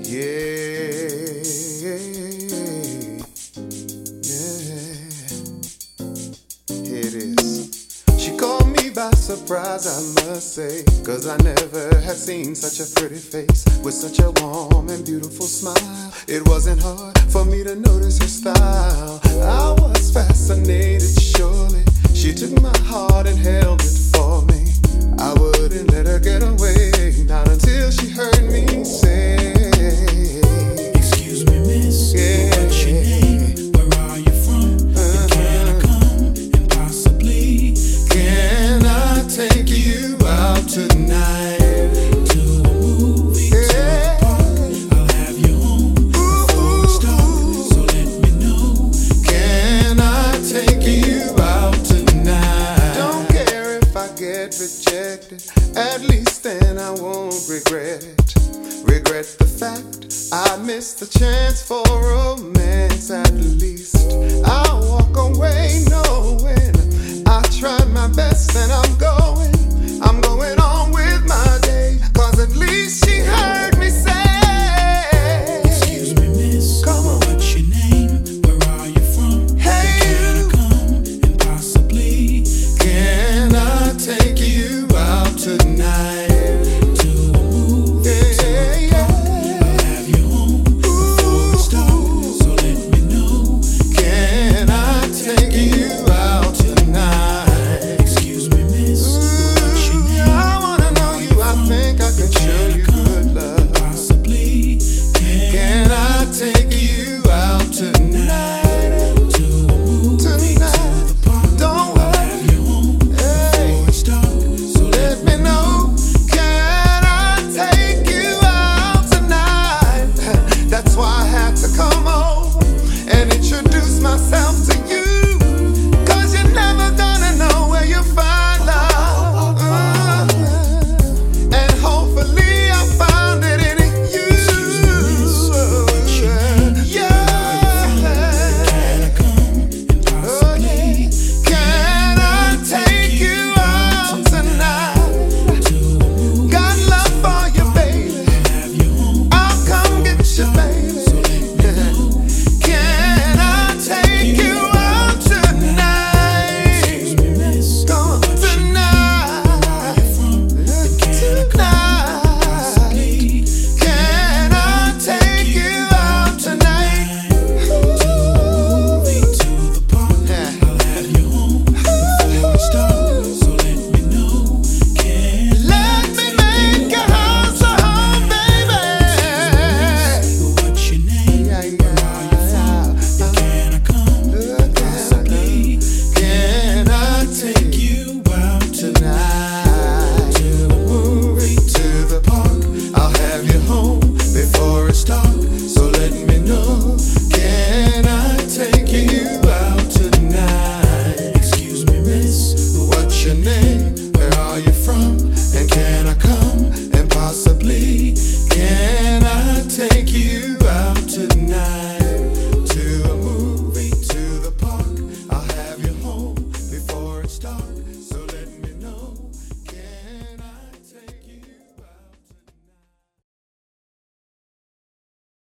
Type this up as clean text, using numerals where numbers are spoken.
Yeah, here it is. She caught me by surprise, I must say, 'cause I never had seen such a pretty face with such a warm and beautiful smile. It wasn't hard for me to notice her style. I was fascinated, surely. She took my heart and held it for me. I wouldn't let her get away, not until she heard me say, "Excuse me, miss, what's your name? Where are you from? And can I come and possibly can I take you out tonight to a movie, to a park? I'll have you home before it's dark, so let me know. Can I take you out tonight? Don't care if I get rejected, at least then I won't regret it. Regret the fact I missed the chance for romance. At least I'll walk away knowing I tried my best and I'm going